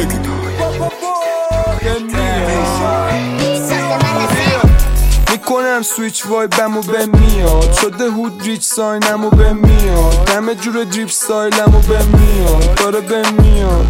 میکنم سویچ وایبمو به میاد، شده هود ریچ ساینمو به میاد، همه جور دریپ سایلمو به میاد، داره به میاد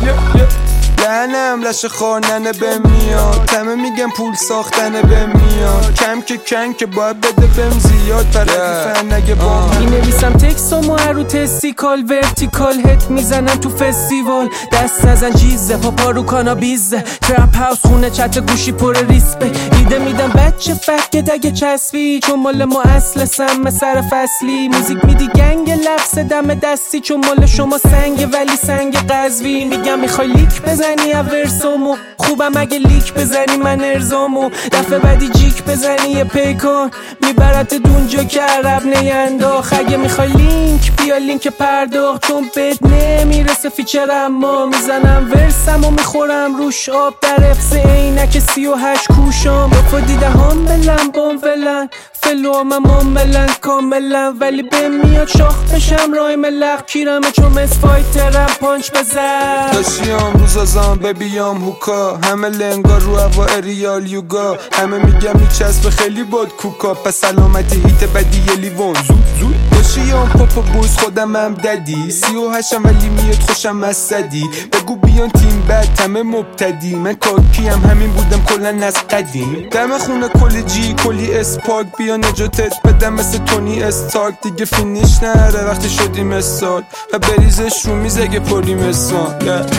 لعنم لشه خارننه به میاد، همه میگم پول ساختنه به میاد، کم که کن که باید بده بهم زیاد پرکی فن نگه با من. مینویسم تکسامو رو تستیکال ورتیکال هت میزنم تو فستیوال، دست نزن جیزه پاپا رو کانابیزه، ترپ هاوس خونه چت گوشی پر ریسپه، ایده میدم بچه فکه دگه چسبی، چون مال ما اصل سم سر فصلی، موزیک میدی گنگ لفظ دم دستی، چون مال شما سنگ ولی سنگ قزوی، میگم میخوای لیک بزنی ورسامو، خوبم اگه لیک بزنی من ارزامو، دفعه بعدی جیک بزنی یه پیکان میبرت دونجا که عرب نینداخ، اگه میخوای لینک بیا لینک پرداخت، چون بهت نمیرسه فیچر اما میزنم ورسمو میخورم روش آب در افس عینک 38 کوشام، بفا دیده هم بلن بام ولن فلو هم بلن کاملن، ولی به میاد شاخ بشم رای ملق کیرمه چون مس فایترم پانچ بزن، داشتیام روز ازام ببیام هوکا، همه لنگا رو هوا اریال یوگا، همه میگم میچسبه خیلی باد کوکا، پس سلامتی هیت بدی یه لیوان زود داشتیام پاپا بوز خودم هم ددی 38 ولی میاد خوشم از صدی، بگو بیان تیم بد همه مبتدی، من کاکیم همین بودم کلن از قدیم، دم خونه کلی جی کلی اسپاک، بیا نجاتت بدم مثل تونی استارک، دیگه فینیش نره وقتی شدیم استارک و بریزش رو میز اگه پریم استان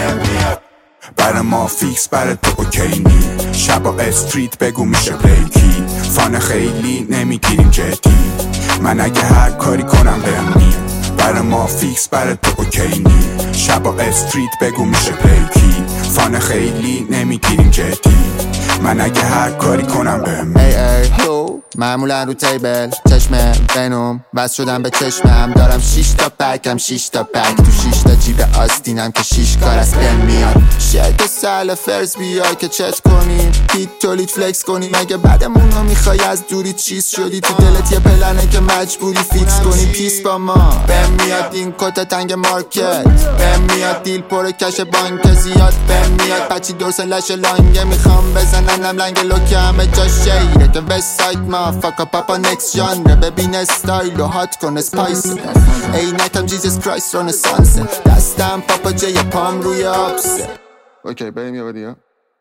برا ما فیکس برا تو اوکی نی، شبا استریت بگو میشه بریکی، فان خیلی نمیگیریم جدی، من اگه هر کاری کنم بهم نی، برا ما فیکس برا تو اوکی نی، شبا استریت بگو میشه بریکی، فان خیلی نمیگیریم جدی، من اگه هر کاری کنم بهم ای ای هلو معمولا رو تیبل چشم بنوم بس شدم به چشمم، دارم 6 تا پکم 6 تا پک تو 6 تا جیب آستینم که 6 کار از بن میاد، شرک سهل فرض بیای که چت کنیم پیت تولید فلکس کنیم، اگه بعدمونو میخوای از دوری چیز شدی تو دلت یه پلنه که مجبوری فیکس کنی، پیس با ما بهم میاد این کت تنگ مارکت، بهم میاد دیل پر کش بانک زیاد، بهم میاد بچی دورسن لش لانگه میخوام بزننم لنگ لوکه همه جا شیره که وست ساید ما فاکا پاپا نکس ژانر، ببین استایل و هات کن اسپایس، عینکم جیزس کرایست رنسانس، دستم پاپا جی پام روی آبسه. اوکی بریم یه بادی ها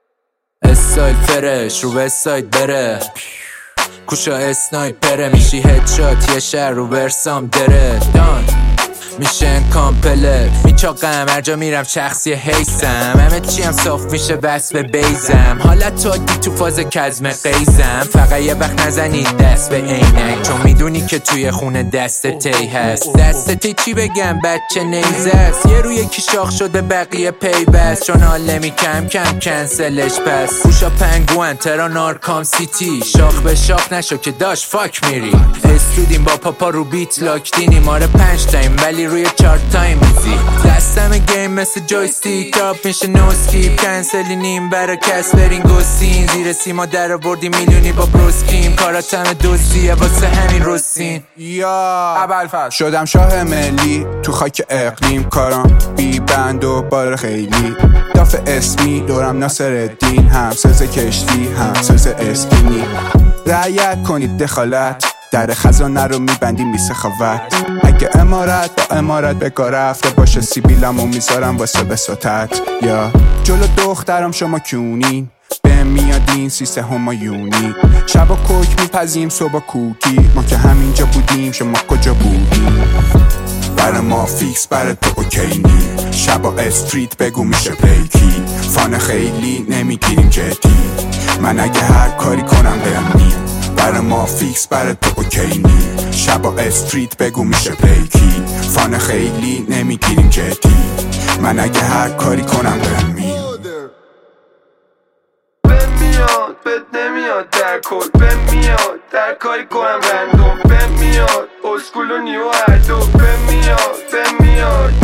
استایل فرش رو وستساید بره، کوشا اسنایپره میشی هدشات یه شهر رو ورسام دره دان میشن کامپله میچاقم هر جا میرم شخصی حیثم، همه چیم صاف میشه بس به بیزم، حالت تو عادی تو فاز کزم قیزم، فقط یه وقت نزنید دست به عینک، چون میدونی که توی خونه دست تی هست، دست تی چی بگم بچه نیزه است، یه روی یکی شاخ شده بقیه پی بست، چون حالمی کم کم کنسلش پس، پوشا پنگوان ترا نارکام سیتی، شاخ به شاخ نشو که داش فاک میری، استودیم با پاپا رو بیت لاک دینیم آره 5 تایم ولی روی 4 تایم میزی، دستم گیم مثل جویستیک تاپ میشه نو اسکیپ، کنسلی نیم برا کس برین گوسین، زیر سیما در آوردی میلیونی با بروسکیم، کاراتم دوزیه واسه همین روسین یا ابوالفضل شدم شاه ملی تو خاک اقلیم، کارم بی بند و بار خیلی، داف اسمی دورم ناصر الدین، هم سز کشتی هم سز اسکینی، رعایت کنید دخالت در خزانه رو میبندیم بی سخاوت، اگه امارت با امارت به کار رفته باشه سیبیلمو میذارم واسه بساطت، یا جلو دخترم شما کیونین به میادین سیسه همایونی، شبا کوک میپزیم صبح کوکی، ما که همینجا بودیم شما کجا بودیم، برا ما فیکس برا تو اوکی نی، شبا استریت بگو میشه بریکی، فان خیلی نمیگیریم جدی، من اگه هر کاری کنم بهم نی، برا ما فیکس برا تو اوکی نی، شبا استریت بگو میشه بریکی، فان خیلی نمیگیریم جدی، من اگه هر کاری کنم بهم میاد بد نمیاد در کل بهم میاد در کاری کنم رندوم، بهم میاد اسکول و نیو هر دو، بهم میاد